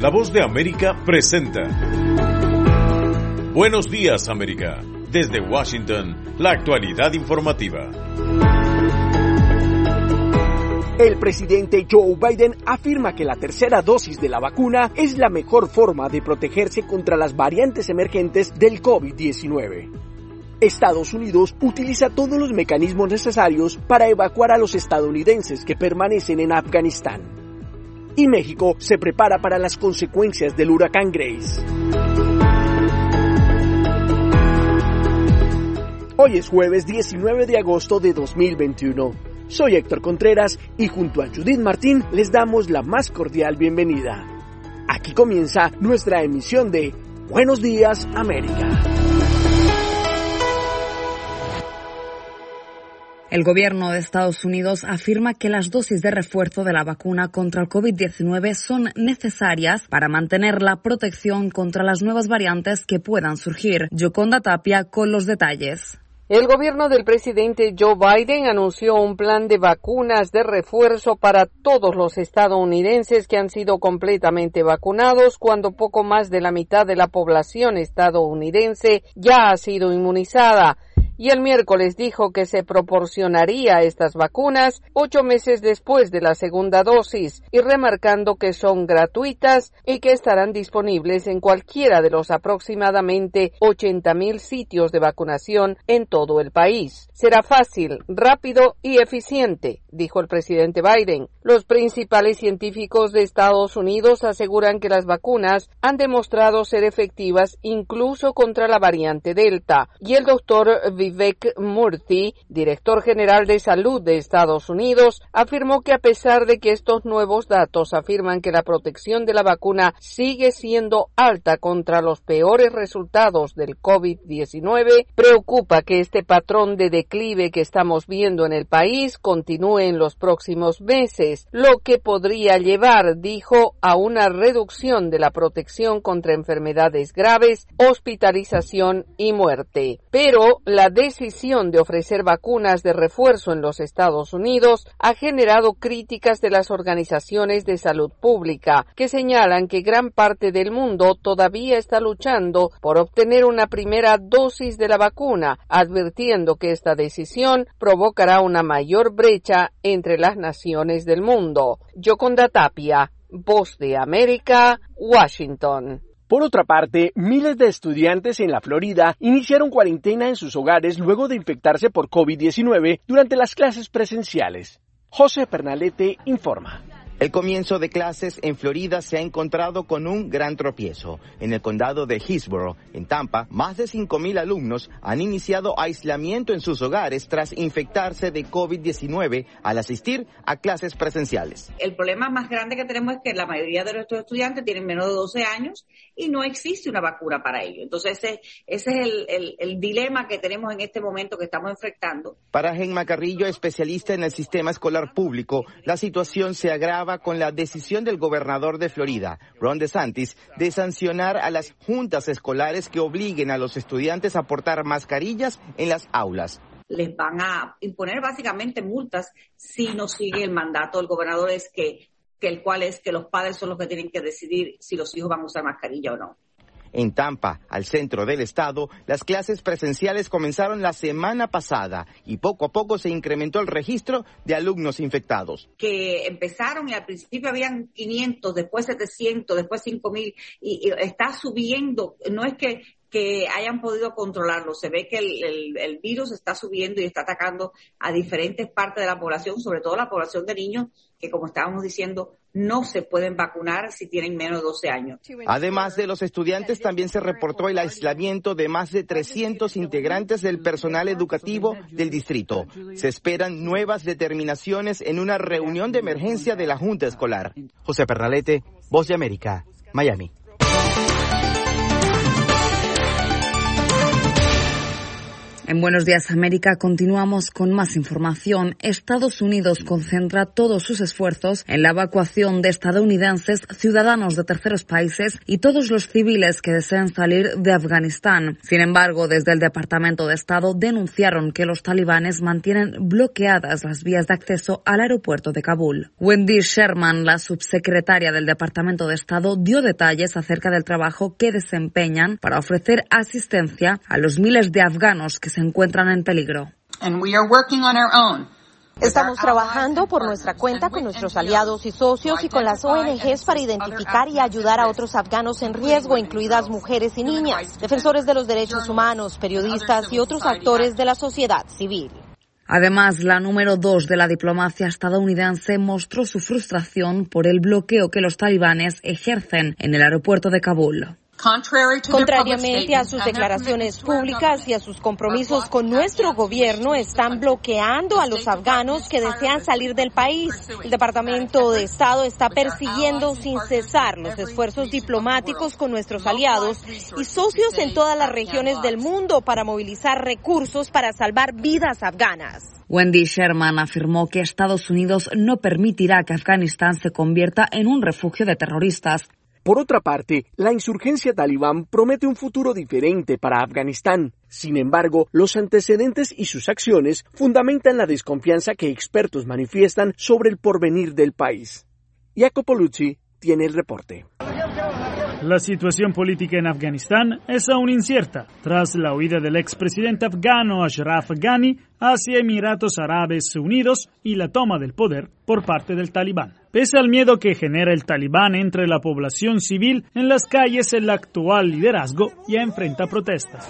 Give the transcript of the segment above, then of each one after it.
La Voz de América presenta Buenos Días, América. Desde Washington, la actualidad informativa. El presidente Joe Biden afirma que la tercera dosis de la vacuna es la mejor forma de protegerse contra las variantes emergentes del COVID-19. Estados Unidos utiliza todos los mecanismos necesarios para evacuar a los estadounidenses que permanecen en Afganistán. Y México se prepara para las consecuencias del huracán Grace. Hoy es jueves 19 de agosto de 2021. Soy Héctor Contreras y junto a Judith Martín les damos la más cordial bienvenida. Aquí comienza nuestra emisión de Buenos Días, América. El gobierno de Estados Unidos afirma que las dosis de refuerzo de la vacuna contra el COVID-19 son necesarias para mantener la protección contra las nuevas variantes que puedan surgir. Yoconda Tapia con los detalles. El gobierno del presidente Joe Biden anunció un plan de vacunas de refuerzo para todos los estadounidenses que han sido completamente vacunados, cuando poco más de la mitad de la población estadounidense ya ha sido inmunizada. Y el miércoles dijo que se proporcionaría estas vacunas 8 meses después de la segunda dosis, y remarcando que son gratuitas y que estarán disponibles en cualquiera de los aproximadamente 80,000 sitios de vacunación en todo el país. Será fácil, rápido y eficiente, dijo el presidente Biden. Los principales científicos de Estados Unidos aseguran que las vacunas han demostrado ser efectivas incluso contra la variante Delta, y el doctor Vivek Murthy, director general de salud de Estados Unidos, afirmó que a pesar de que estos nuevos datos afirman que la protección de la vacuna sigue siendo alta contra los peores resultados del COVID-19, preocupa que este patrón de declive que estamos viendo en el país continúe en los próximos meses, lo que podría llevar, dijo, a una reducción de la protección contra enfermedades graves, hospitalización y muerte. Pero la decisión de ofrecer vacunas de refuerzo en los Estados Unidos ha generado críticas de las organizaciones de salud pública, que señalan que gran parte del mundo todavía está luchando por obtener una primera dosis de la vacuna, advirtiendo que esta decisión provocará una mayor brecha entre las naciones del mundo. Yoconda Tapia, Voz de América, Washington. Por otra parte, miles de estudiantes en la Florida iniciaron cuarentena en sus hogares luego de infectarse por COVID-19 durante las clases presenciales. José Pernalete informa. El comienzo de clases en Florida se ha encontrado con un gran tropiezo. En el condado de Hillsborough, en Tampa, más de 5,000 alumnos han iniciado aislamiento en sus hogares tras infectarse de COVID-19 al asistir a clases presenciales. El problema más grande que tenemos es que la mayoría de nuestros estudiantes tienen menos de 12 años y no existe una vacuna para ello. Entonces ese es el dilema que tenemos en este momento que estamos enfrentando. Para Gemma Carrillo, especialista en el sistema escolar público, la situación se agrava con la decisión del gobernador de Florida, Ron DeSantis, de sancionar a las juntas escolares que obliguen a los estudiantes a portar mascarillas en las aulas. Les van a imponer básicamente multas si no sigue el mandato del gobernador, el cual es que los padres son los que tienen que decidir si los hijos van a usar mascarilla o no. En Tampa, al centro del estado, las clases presenciales comenzaron la semana pasada y poco a poco se incrementó el registro de alumnos infectados. Que empezaron y al principio habían 500, después 700, después 5,000 y está subiendo. No es que hayan podido controlarlo. Se ve que el virus está subiendo y está atacando a diferentes partes de la población, sobre todo la población de niños que, como estábamos diciendo, no se pueden vacunar si tienen menos de 12 años. Además de los estudiantes, también se reportó el aislamiento de más de 300 integrantes del personal educativo del distrito. Se esperan nuevas determinaciones en una reunión de emergencia de la Junta Escolar. José Pernalete, Voz de América, Miami. En Buenos Días América continuamos con más información. Estados Unidos concentra todos sus esfuerzos en la evacuación de estadounidenses, ciudadanos de terceros países y todos los civiles que deseen salir de Afganistán. Sin embargo, desde el Departamento de Estado denunciaron que los talibanes mantienen bloqueadas las vías de acceso al aeropuerto de Kabul. Wendy Sherman, la subsecretaria del Departamento de Estado, dio detalles acerca del trabajo que desempeñan para ofrecer asistencia a los miles de afganos que se encuentran en peligro. Estamos trabajando por nuestra cuenta con nuestros aliados y socios y con las ONGs para identificar y ayudar a otros afganos en riesgo, incluidas mujeres y niñas, defensores de los derechos humanos, periodistas y otros actores de la sociedad civil. Además, la número 2 de la diplomacia estadounidense mostró su frustración por el bloqueo que los talibanes ejercen en el aeropuerto de Kabul. Contrariamente a sus declaraciones públicas y a sus compromisos con nuestro gobierno, están bloqueando a los afganos que desean salir del país. El Departamento de Estado está persiguiendo sin cesar los esfuerzos diplomáticos con nuestros aliados y socios en todas las regiones del mundo para movilizar recursos para salvar vidas afganas. Wendy Sherman afirmó que Estados Unidos no permitirá que Afganistán se convierta en un refugio de terroristas. Por otra parte, la insurgencia talibán promete un futuro diferente para Afganistán. Sin embargo, los antecedentes y sus acciones fundamentan la desconfianza que expertos manifiestan sobre el porvenir del país. Jacopo Luzzi tiene el reporte. La situación política en Afganistán es aún incierta, tras la huida del expresidente afgano Ashraf Ghani hacia Emiratos Árabes Unidos y la toma del poder por parte del talibán. Pese al miedo que genera el talibán entre la población civil, en las calles el actual liderazgo ya enfrenta protestas.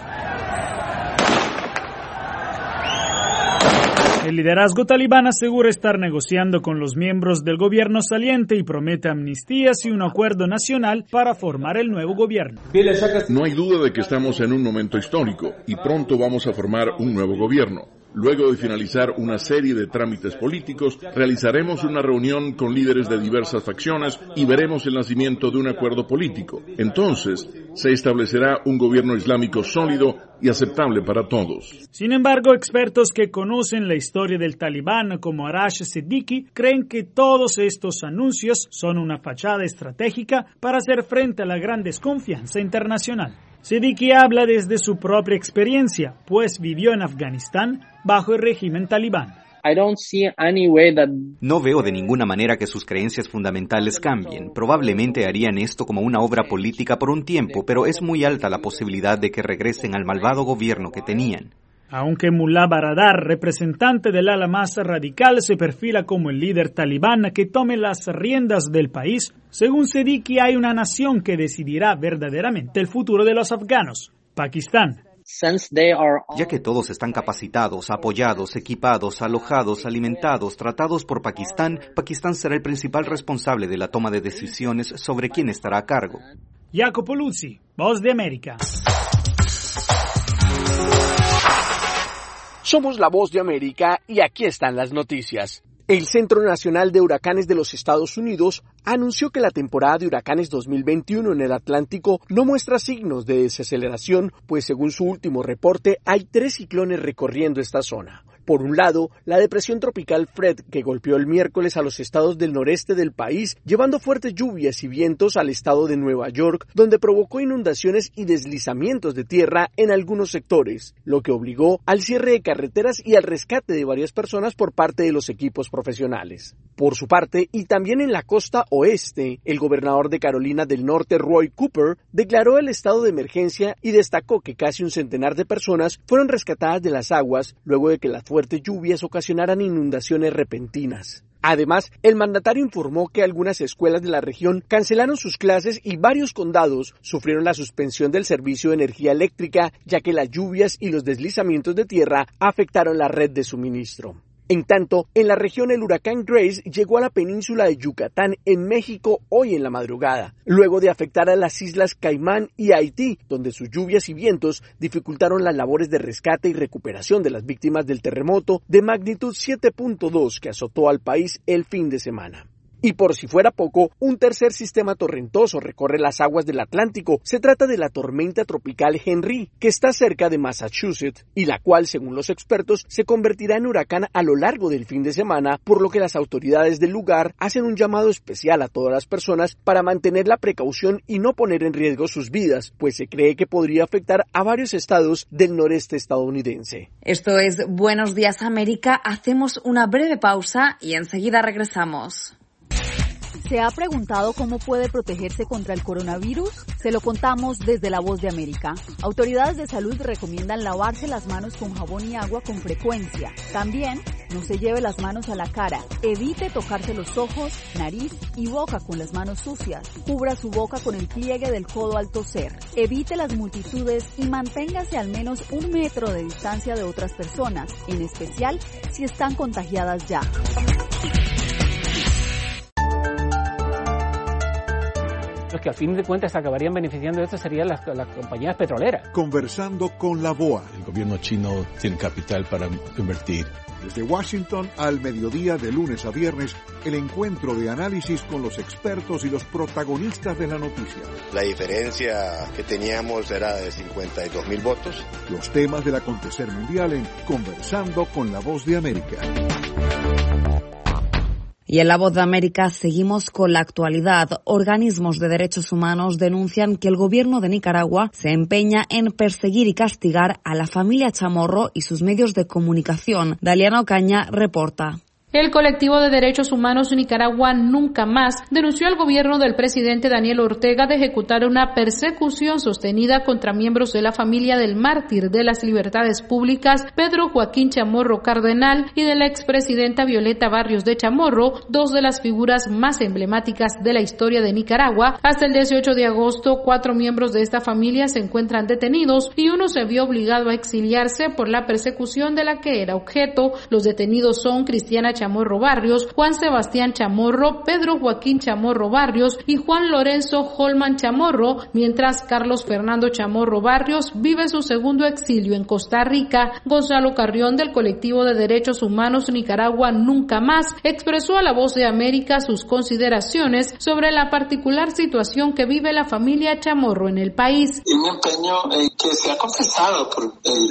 El liderazgo talibán asegura estar negociando con los miembros del gobierno saliente y promete amnistías y un acuerdo nacional para formar el nuevo gobierno. No hay duda de que estamos en un momento histórico y pronto vamos a formar un nuevo gobierno. Luego de finalizar una serie de trámites políticos, realizaremos una reunión con líderes de diversas facciones y veremos el nacimiento de un acuerdo político. Entonces, se establecerá un gobierno islámico sólido y aceptable para todos. Sin embargo, expertos que conocen la historia del talibán como Arash Siddiqui creen que todos estos anuncios son una fachada estratégica para hacer frente a la gran desconfianza internacional. Siddiqui habla desde su propia experiencia, pues vivió en Afganistán bajo el régimen talibán. No veo de ninguna manera que sus creencias fundamentales cambien. Probablemente harían esto como una obra política por un tiempo, pero es muy alta la posibilidad de que regresen al malvado gobierno que tenían. Aunque Mullah Baradar, representante del ala más radical, se perfila como el líder talibán que tome las riendas del país, según Siddiqui hay una nación que decidirá verdaderamente el futuro de los afganos, Pakistán. Ya que todos están capacitados, apoyados, equipados, alojados, alimentados, tratados por Pakistán, Pakistán será el principal responsable de la toma de decisiones sobre quién estará a cargo. Jacopo Luzzi, Voz de América. Somos la Voz de América y aquí están las noticias. El Centro Nacional de Huracanes de los Estados Unidos anunció que la temporada de huracanes 2021 en el Atlántico no muestra signos de desaceleración, pues según su último reporte hay 3 ciclones recorriendo esta zona. Por un lado, la depresión tropical Fred, que golpeó el miércoles a los estados del noreste del país, llevando fuertes lluvias y vientos al estado de Nueva York, donde provocó inundaciones y deslizamientos de tierra en algunos sectores, lo que obligó al cierre de carreteras y al rescate de varias personas por parte de los equipos profesionales. Por su parte, y también en la costa oeste, el gobernador de Carolina del Norte, Roy Cooper, declaró el estado de emergencia y destacó que casi un centenar de personas fueron rescatadas de las aguas luego de que las fuertes lluvias ocasionaran inundaciones repentinas. Además, el mandatario informó que algunas escuelas de la región cancelaron sus clases y varios condados sufrieron la suspensión del servicio de energía eléctrica, ya que las lluvias y los deslizamientos de tierra afectaron la red de suministro. En tanto, en la región el huracán Grace llegó a la península de Yucatán en México hoy en la madrugada, luego de afectar a las islas Caimán y Haití, donde sus lluvias y vientos dificultaron las labores de rescate y recuperación de las víctimas del terremoto de magnitud 7.2 que azotó al país el fin de semana. Y por si fuera poco, un tercer sistema torrentoso recorre las aguas del Atlántico. Se trata de la tormenta tropical Henry, que está cerca de Massachusetts, y la cual, según los expertos, se convertirá en huracán a lo largo del fin de semana, por lo que las autoridades del lugar hacen un llamado especial a todas las personas para mantener la precaución y no poner en riesgo sus vidas, pues se cree que podría afectar a varios estados del noreste estadounidense. Esto es Buenos Días América. Hacemos una breve pausa y enseguida regresamos. ¿Se ha preguntado cómo puede protegerse contra el coronavirus? Se lo contamos desde La Voz de América. Autoridades de salud recomiendan lavarse las manos con jabón y agua con frecuencia. También, no se lleve las manos a la cara. Evite tocarse los ojos, nariz y boca con las manos sucias. Cubra su boca con el pliegue del codo al toser. Evite las multitudes y manténgase al menos 1 metro de distancia de otras personas, en especial si están contagiadas ya. Los que al fin de cuentas acabarían beneficiando de esto serían las compañías petroleras. Conversando con la BOA. El gobierno chino tiene capital para invertir. Desde Washington al mediodía de lunes a viernes, el encuentro de análisis con los expertos y los protagonistas de la noticia. La diferencia que teníamos era de 52,000 votos. Los temas del acontecer mundial en Conversando con la Voz de América. Y en La Voz de América seguimos con la actualidad. Organismos de derechos humanos denuncian que el gobierno de Nicaragua se empeña en perseguir y castigar a la familia Chamorro y sus medios de comunicación. Daliana Ocaña reporta. El colectivo de derechos humanos Nicaragua Nunca Más denunció al gobierno del presidente Daniel Ortega de ejecutar una persecución sostenida contra miembros de la familia del mártir de las libertades públicas Pedro Joaquín Chamorro Cardenal y de la expresidenta Violeta Barrios de Chamorro, dos de las figuras más emblemáticas de la historia de Nicaragua. Hasta el 18 de agosto, 4 miembros de esta familia se encuentran detenidos y uno se vio obligado a exiliarse por la persecución de la que era objeto. Los detenidos son Cristiana Chamorro Barrios, Juan Sebastián Chamorro, Pedro Joaquín Chamorro Barrios y Juan Lorenzo Holman Chamorro, mientras Carlos Fernando Chamorro Barrios vive su segundo exilio en Costa Rica. Gonzalo Carrión, del colectivo de derechos humanos Nicaragua Nunca Más, expresó a La Voz de América sus consideraciones sobre la particular situación que vive la familia Chamorro en el país. Un empeño que se ha confesado por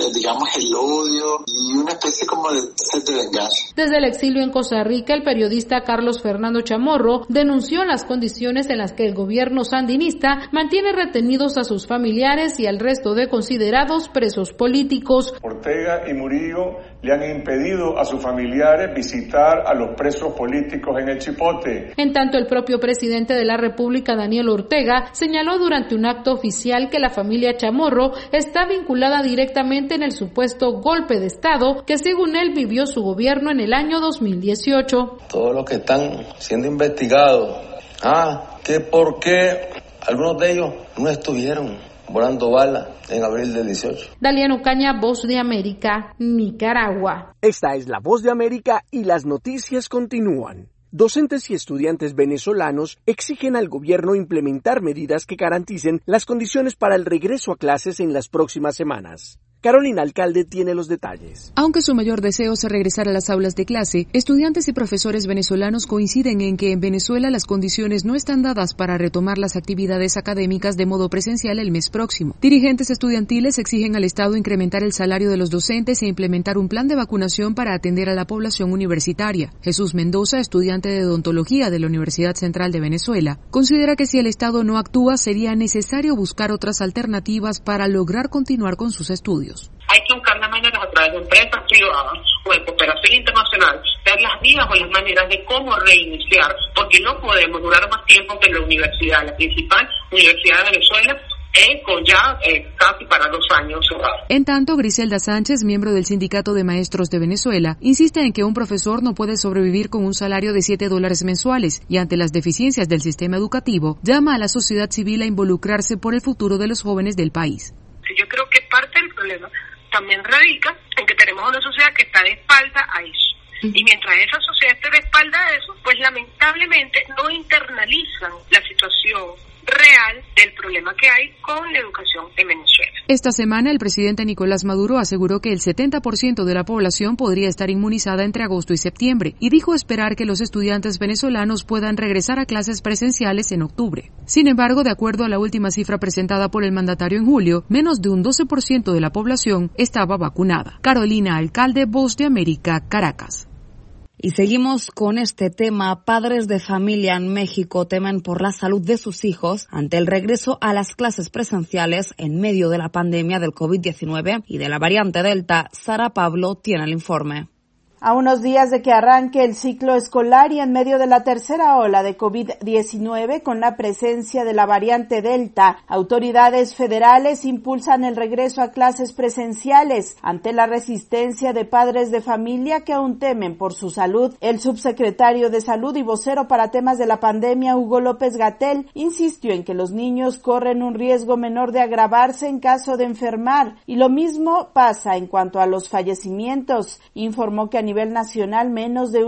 el odio y una especie como de sed de venganza. Desde el exilio en Costa Rica, el periodista Carlos Fernando Chamorro denunció las condiciones en las que el gobierno sandinista mantiene retenidos a sus familiares y al resto de considerados presos políticos. Ortega y Murillo le han impedido a sus familiares visitar a los presos políticos en el Chipote. En tanto, el propio presidente de la República, Daniel Ortega, señaló durante un acto oficial que la familia Chamorro está vinculada directamente en el supuesto golpe de Estado que, según él, vivió su gobierno en el año 2018. Todos los que están siendo investigados, que por qué algunos de ellos no estuvieron volando bala en abril del 18. Daliana Ocaña, Voz de América, Nicaragua. Esta es La Voz de América y las noticias continúan. Docentes y estudiantes venezolanos exigen al gobierno implementar medidas que garanticen las condiciones para el regreso a clases en las próximas semanas. Carolina Alcalde tiene los detalles. Aunque su mayor deseo es regresar a las aulas de clase, estudiantes y profesores venezolanos coinciden en que en Venezuela las condiciones no están dadas para retomar las actividades académicas de modo presencial el mes próximo. Dirigentes estudiantiles exigen al Estado incrementar el salario de los docentes e implementar un plan de vacunación para atender a la población universitaria. Jesús Mendoza, estudiante de odontología de la Universidad Central de Venezuela, considera que si el Estado no actúa sería necesario buscar otras alternativas para lograr continuar con sus estudios. Hay que buscar las maneras a través de empresas privadas o de cooperación internacional, ver las vías o las maneras de cómo reiniciar, porque no podemos durar más tiempo que la universidad, la principal universidad de Venezuela, con ya casi para 2 años cerrados. En tanto, Griselda Sánchez, miembro del Sindicato de Maestros de Venezuela, insiste en que un profesor no puede sobrevivir con un salario de $7 mensuales y ante las deficiencias del sistema educativo, llama a la sociedad civil a involucrarse por el futuro de los jóvenes del país. Yo creo que parte del problema también radica en que tenemos una sociedad que está de espalda a eso. Y mientras esa sociedad esté de espalda a eso, pues lamentablemente no internalizan la situación real del problema que hay con la educación en Venezuela. Esta semana el presidente Nicolás Maduro aseguró que el 70% de la población podría estar inmunizada entre agosto y septiembre y dijo esperar que los estudiantes venezolanos puedan regresar a clases presenciales en octubre. Sin embargo, de acuerdo a la última cifra presentada por el mandatario en julio, menos de un 12% de la población estaba vacunada. Carolina Alcalde, Voz de América, Caracas. Y seguimos con este tema. Padres de familia en México temen por la salud de sus hijos ante el regreso a las clases presenciales en medio de la pandemia del COVID-19 y de la variante Delta. Sara Pablo tiene el informe. A unos días de que arranque el ciclo escolar y en medio de la tercera ola de COVID-19 con la presencia de la variante Delta, autoridades federales impulsan el regreso a clases presenciales ante la resistencia de padres de familia que aún temen por su salud. El subsecretario de Salud y vocero para temas de la pandemia, Hugo López-Gatell, insistió en que los niños corren un riesgo menor de agravarse en caso de enfermar y lo mismo pasa en cuanto a los fallecimientos. Informó que a nivel nacional, menos de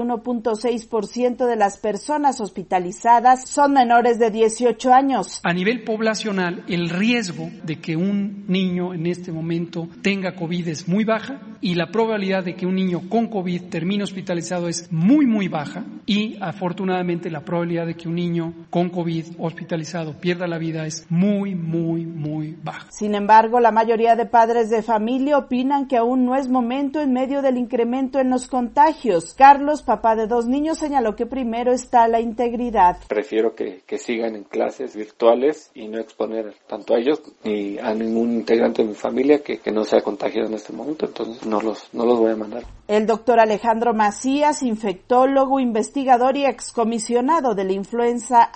1.6% de las personas hospitalizadas son menores de 18 años. A nivel poblacional, el riesgo de que un niño en este momento tenga COVID es muy baja y la probabilidad de que un niño con COVID termine hospitalizado es muy baja y afortunadamente la probabilidad de que un niño con COVID hospitalizado pierda la vida es muy baja. Sin embargo, la mayoría de padres de familia opinan que aún no es momento en medio del incremento en los contagios. Carlos, papá de 2 niños, señaló que primero está la integridad. Prefiero que sigan en clases virtuales y no exponer tanto a ellos ni a ningún integrante de mi familia que no sea contagiado en este momento, entonces no los voy a mandar. El doctor Alejandro Macías, infectólogo, investigador y excomisionado de la influenza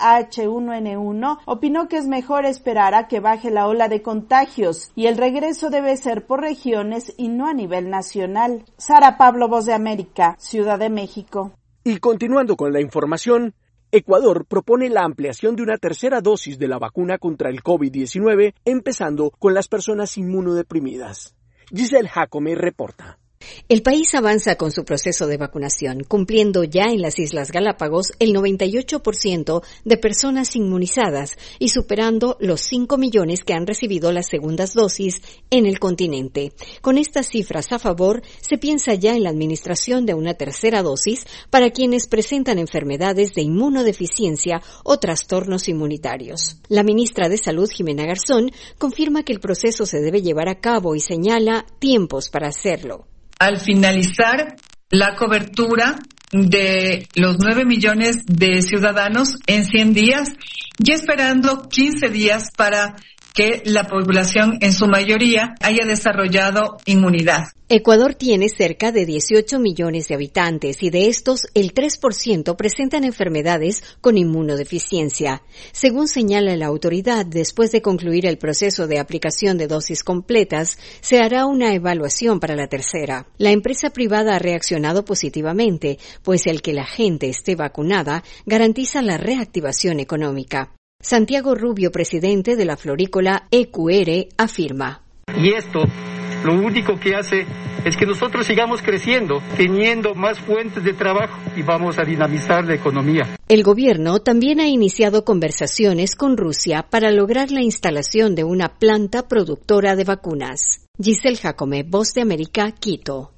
H1N1, opinó que es mejor esperar a que baje la ola de contagios y el regreso debe ser por regiones y no a nivel nacional. Sara Pablo, Voz de América, Ciudad de México. Y continuando con la información, Ecuador propone la ampliación de una tercera dosis de la vacuna contra el COVID-19, empezando con las personas inmunodeprimidas. Giselle Jacome reporta. El país avanza con su proceso de vacunación, cumpliendo ya en las Islas Galápagos el 98% de personas inmunizadas y superando los 5 millones que han recibido las segundas dosis en el continente. Con estas cifras a favor, se piensa ya en la administración de una tercera dosis para quienes presentan enfermedades de inmunodeficiencia o trastornos inmunitarios. La ministra de Salud, Jimena Garzón, confirma que el proceso se debe llevar a cabo y señala tiempos para hacerlo. Al finalizar la cobertura de los 9 millones de ciudadanos en 100 días y esperando 15 días para que la población en su mayoría haya desarrollado inmunidad. Ecuador tiene cerca de 18 millones de habitantes y de estos el 3% presentan enfermedades con inmunodeficiencia. Según señala la autoridad, después de concluir el proceso de aplicación de dosis completas, se hará una evaluación para la tercera. La empresa privada ha reaccionado positivamente, pues el que la gente esté vacunada garantiza la reactivación económica. Santiago Rubio, presidente de la florícola EQR, afirma. Y esto lo único que hace es que nosotros sigamos creciendo, teniendo más fuentes de trabajo y vamos a dinamizar la economía. El gobierno también ha iniciado conversaciones con Rusia para lograr la instalación de una planta productora de vacunas. Giselle Jacome, Voz de América, Quito.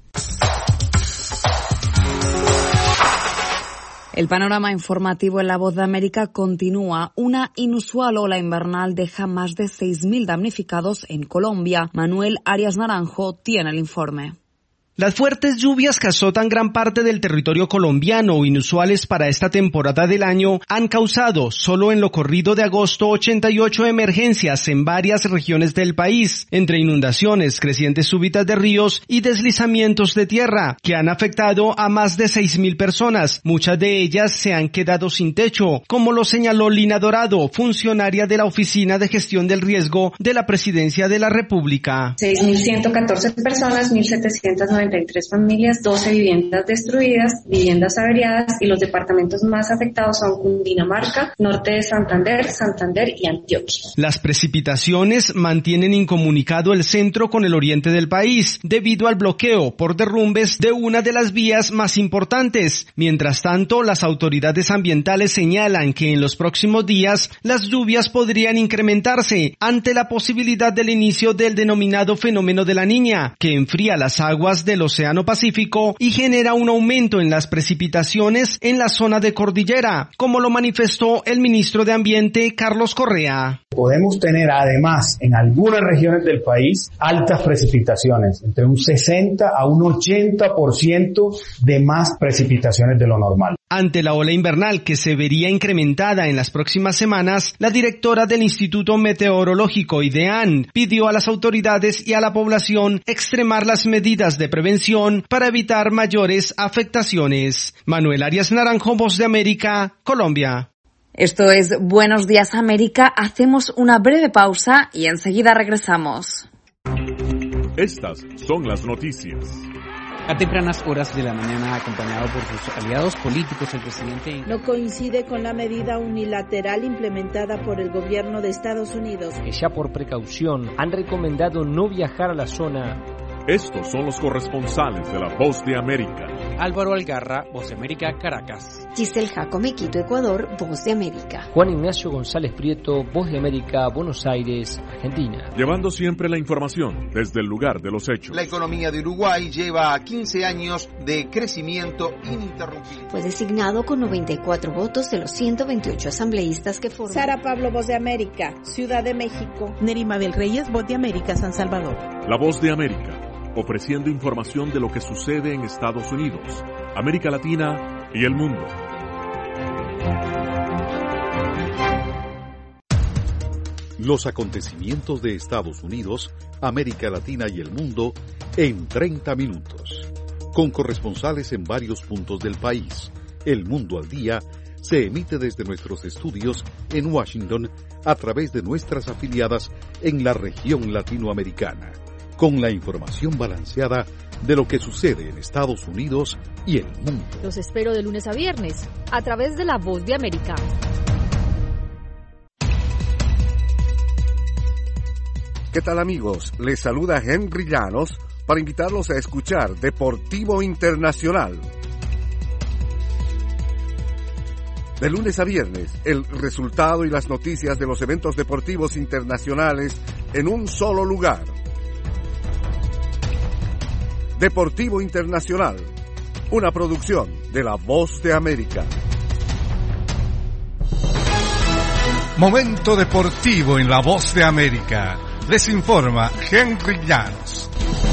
El panorama informativo en La Voz de América continúa. Una inusual ola invernal deja más de 6.000 damnificados en Colombia. Manuel Arias Naranjo tiene el informe. Las fuertes lluvias que azotan gran parte del territorio colombiano, inusuales para esta temporada del año, han causado, solo en lo corrido de agosto, 88 emergencias en varias regiones del país, entre inundaciones, crecientes súbitas de ríos y deslizamientos de tierra, que han afectado a más de 6.000 personas. Muchas de ellas se han quedado sin techo, como lo señaló Lina Dorado, funcionaria de la Oficina de Gestión del Riesgo de la Presidencia de la República. 6.114 personas, 1.790 93 familias, 12 viviendas destruidas, viviendas averiadas, y los departamentos más afectados son Cundinamarca, norte de Santander, Santander y Antioquia. Las precipitaciones mantienen incomunicado el centro con el oriente del país debido al bloqueo por derrumbes de una de las vías más importantes. Mientras tanto, las autoridades ambientales señalan que en los próximos días las lluvias podrían incrementarse ante la posibilidad del inicio del denominado fenómeno de la Niña, que enfría las aguas del Océano Pacífico y genera un aumento en las precipitaciones en la zona de cordillera, como lo manifestó el ministro de Ambiente, Carlos Correa. Podemos tener además en algunas regiones del país altas precipitaciones, entre un 60 a un 80% de más precipitaciones de lo normal. Ante la ola invernal que se vería incrementada en las próximas semanas, la directora del Instituto Meteorológico IDEAN pidió a las autoridades y a la población extremar las medidas de prevención para evitar mayores afectaciones. Manuel Arias Naranjo, Voz de América, Colombia. Esto es Buenos Días América. Hacemos una breve pausa y enseguida regresamos. Estas son las noticias. A tempranas horas de la mañana, acompañado por sus aliados políticos, el presidente no coincide con la medida unilateral implementada por el gobierno de Estados Unidos. Que ya por precaución han recomendado no viajar a la zona. Estos son los corresponsales de La Voz de América. Álvaro Algarra, Voz de América, Caracas. Giselle Jacome, Quito, Ecuador, Voz de América. Juan Ignacio González Prieto, Voz de América, Buenos Aires, Argentina. Llevando siempre la información desde el lugar de los hechos. La economía de Uruguay lleva 15 años de crecimiento ininterrumpido. Fue designado con 94 votos de los 128 asambleístas que forman. Sara Pablo, Voz de América, Ciudad de México. Nerima del Reyes, Voz de América, San Salvador. La Voz de América, ofreciendo información de lo que sucede en Estados Unidos, América Latina y el mundo. Los acontecimientos de Estados Unidos, América Latina y el mundo en 30 minutos. Con corresponsales en varios puntos del país. El Mundo al Día se emite desde nuestros estudios en Washington a través de nuestras afiliadas en la región latinoamericana, con la información balanceada de lo que sucede en Estados Unidos y el mundo. Los espero de lunes a viernes, a través de La Voz de América. ¿Qué tal, amigos? Les saluda Henry Llanos para invitarlos a escuchar Deportivo Internacional. De lunes a viernes, el resultado y las noticias de los eventos deportivos internacionales en un solo lugar. Deportivo Internacional, una producción de La Voz de América. Momento deportivo en La Voz de América. Les informa Henry Llanos.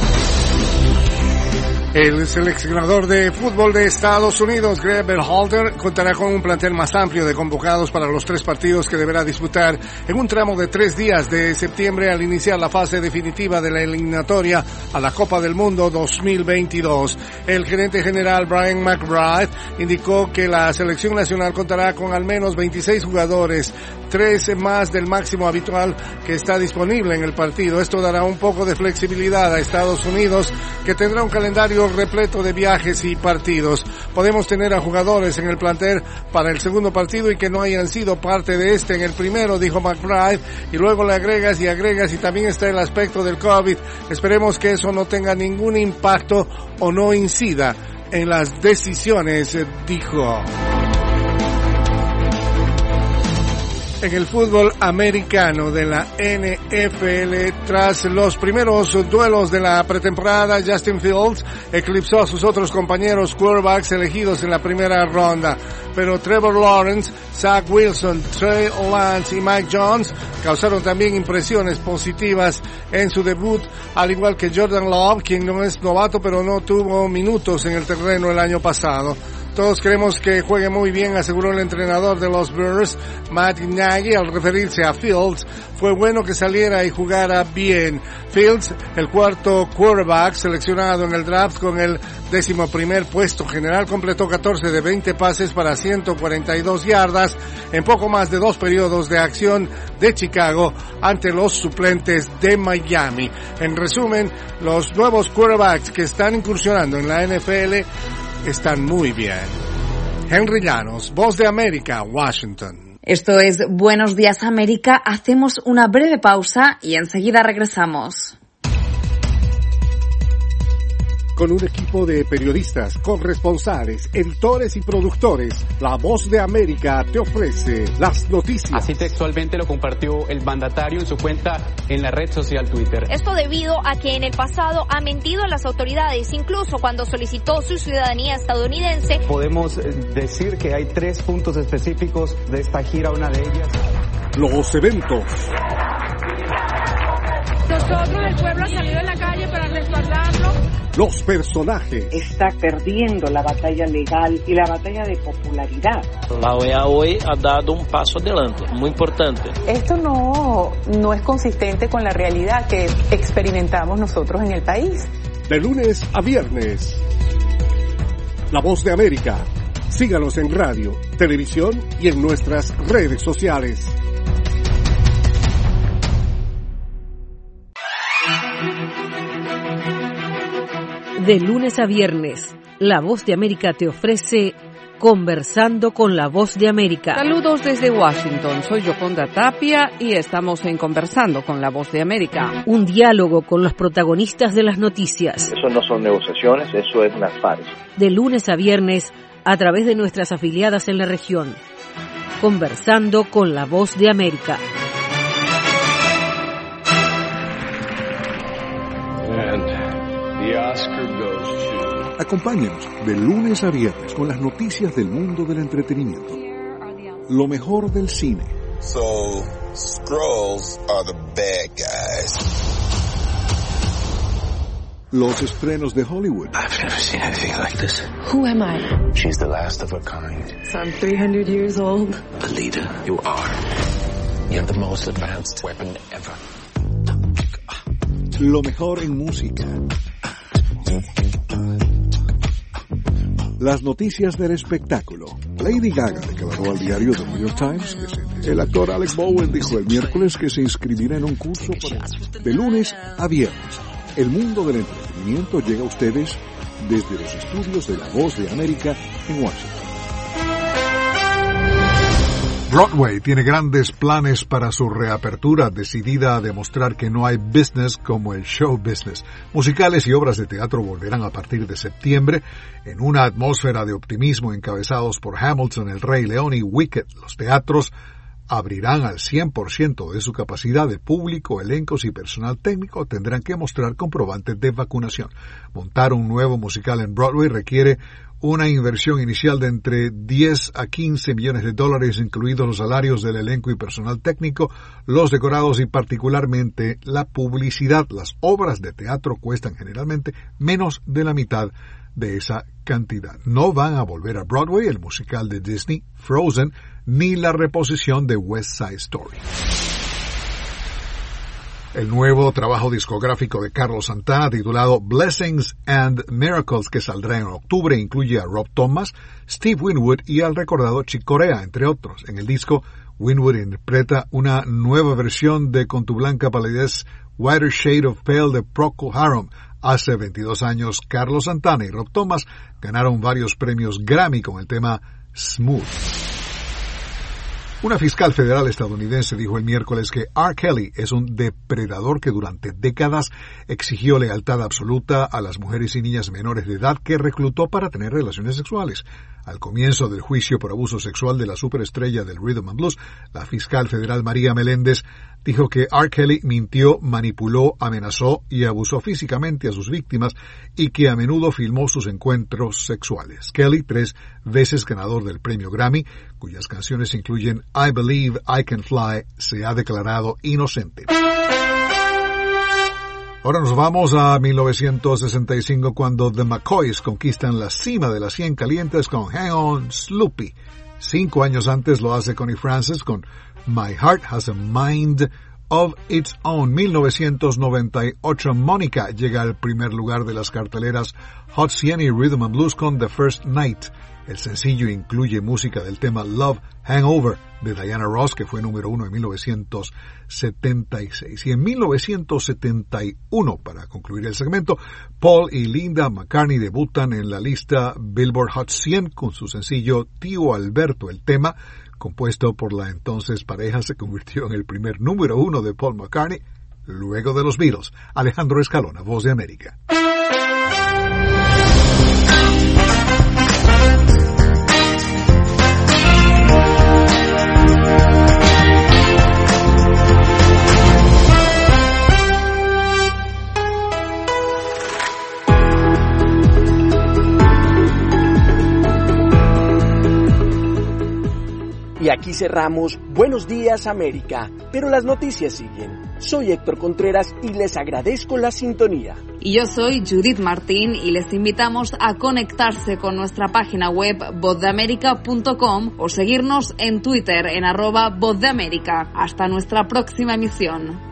El seleccionador de fútbol de Estados Unidos, Greg Berhalter, contará con un plantel más amplio de convocados para los 3 partidos que deberá disputar en un tramo de 3 días de septiembre al iniciar la fase definitiva de la eliminatoria a la Copa del Mundo 2022. El gerente general Brian McBride indicó que la selección nacional contará con al menos 26 jugadores, 3 más del máximo habitual que está disponible en el partido. Esto dará un poco de flexibilidad a Estados Unidos, que tendrá un calendario repleto de viajes y partidos. Podemos tener a jugadores en el plantel para el segundo partido y que no hayan sido parte de este en el primero, dijo McBride, y luego le agregas y también está el aspecto del COVID. Esperemos que eso no tenga ningún impacto o no incida en las decisiones, dijo. En el fútbol americano de la NFL, tras los primeros duelos de la pretemporada, Justin Fields eclipsó a sus otros compañeros quarterbacks elegidos en la primera ronda. Pero Trevor Lawrence, Zach Wilson, Trey Lance y Mike Jones causaron también impresiones positivas en su debut, al igual que Jordan Love, quien no es novato pero no tuvo minutos en el terreno el año pasado. Todos queremos que juegue muy bien, aseguró el entrenador de los Bears, Matt Nagy, al referirse a Fields. Fue bueno que saliera y jugara bien. Fields, el cuarto quarterback seleccionado en el draft con el 11º puesto general, completó 14 de 20 pases para 142 yardas en poco más de 2 periodos de acción de Chicago ante los suplentes de Miami. En resumen, los nuevos quarterbacks que están incursionando en la NFL están muy bien. Henry Llanos, Voz de América, Washington. Esto es Buenos Días América. Hacemos una breve pausa y enseguida regresamos. Con un equipo de periodistas, corresponsales, editores y productores, La Voz de América te ofrece las noticias. Así textualmente lo compartió el mandatario en su cuenta en la red social Twitter. Esto debido a que en el pasado ha mentido a las autoridades, incluso cuando solicitó su ciudadanía estadounidense. Podemos decir que hay 3 puntos específicos de esta gira, una de ellas. Los eventos. Nosotros, el pueblo, ha salido a la calle para respaldarlo. Los personajes. Está perdiendo la batalla legal y la batalla de popularidad. La OEA hoy ha dado un paso adelante, muy importante. Esto no es consistente con la realidad que experimentamos nosotros en el país. De lunes a viernes. La Voz de América. Síganos en radio, televisión y en nuestras redes sociales. De lunes a viernes, La Voz de América te ofrece Conversando con La Voz de América. Saludos desde Washington, soy Yoconda Tapia y estamos en Conversando con La Voz de América. Un diálogo con los protagonistas de las noticias. Eso no son negociaciones, eso es una farsa. De lunes a viernes, a través de nuestras afiliadas en la región. Conversando con La Voz de América. Acompáñenos de lunes a viernes con las noticias del mundo del entretenimiento. Lo mejor del cine. So, Skrulls are the bad guys. Los estrenos de Hollywood. I've never seen anything like this. Who am I? She's the last of her kind. So I'm 300 years old. The leader you are. You have the most advanced weapon ever. Lo mejor en música. Las noticias del espectáculo. Lady Gaga declaró al diario The New York Times que el actor Alec Bowen dijo el miércoles que se inscribirá en un curso para... De lunes a viernes, el mundo del entretenimiento llega a ustedes desde los estudios de La Voz de América en Washington. Broadway tiene grandes planes para su reapertura, decidida a demostrar que no hay business como el show business. Musicales y obras de teatro volverán a partir de septiembre en una atmósfera de optimismo encabezados por Hamilton, El Rey León y Wicked. Los teatros abrirán al 100% de su capacidad de público, elencos y personal técnico tendrán que mostrar comprobantes de vacunación. Montar un nuevo musical en Broadway requiere una inversión inicial de entre 10 a 15 millones de dólares, incluidos los salarios del elenco y personal técnico, los decorados y particularmente la publicidad. Las obras de teatro cuestan generalmente menos de la mitad de esa cantidad. No van a volver a Broadway el musical de Disney, Frozen, ni la reposición de West Side Story. El nuevo trabajo discográfico de Carlos Santana, titulado Blessings and Miracles, que saldrá en octubre, incluye a Rob Thomas, Steve Winwood y al recordado Chick Corea, entre otros. En el disco, Winwood interpreta una nueva versión de Con tu blanca palidez, Whiter Shade of Pale de Procol Harum. Hace 22 años, Carlos Santana y Rob Thomas ganaron varios premios Grammy con el tema Smooth. Una fiscal federal estadounidense dijo el miércoles que R. Kelly es un depredador que durante décadas exigió lealtad absoluta a las mujeres y niñas menores de edad que reclutó para tener relaciones sexuales. Al comienzo del juicio por abuso sexual de la superestrella del Rhythm and Blues, la fiscal federal María Meléndez dijo que R. Kelly mintió, manipuló, amenazó y abusó físicamente a sus víctimas y que a menudo filmó sus encuentros sexuales. Kelly, 3 veces ganador del premio Grammy, cuyas canciones incluyen I Believe I Can Fly, se ha declarado inocente. Ahora nos vamos a 1965 cuando The McCoys conquistan la cima de las 100 calientes con Hang On Sloopy. 5 años antes lo hace Connie Francis con My Heart Has a Mind of Its Own. 1998, Mónica llega al primer lugar de las carteleras Hot 100 y Rhythm and Blues con The First Night. El sencillo incluye música del tema Love Hangover de Diana Ross, que fue número 1 en 1976. Y en 1971, para concluir el segmento, Paul y Linda McCartney debutan en la lista Billboard Hot 100 con su sencillo Tío Alberto. El tema, compuesto por la entonces pareja, se convirtió en el primer número 1 de Paul McCartney, luego de los Beatles. Alejandro Escalona, Voz de América. Y aquí cerramos Buenos Días América, pero las noticias siguen. Soy Héctor Contreras y les agradezco la sintonía. Y yo soy Judith Martín y les invitamos a conectarse con nuestra página web vozdeamerica.com o seguirnos en Twitter en @vozdeamerica. Hasta nuestra próxima emisión.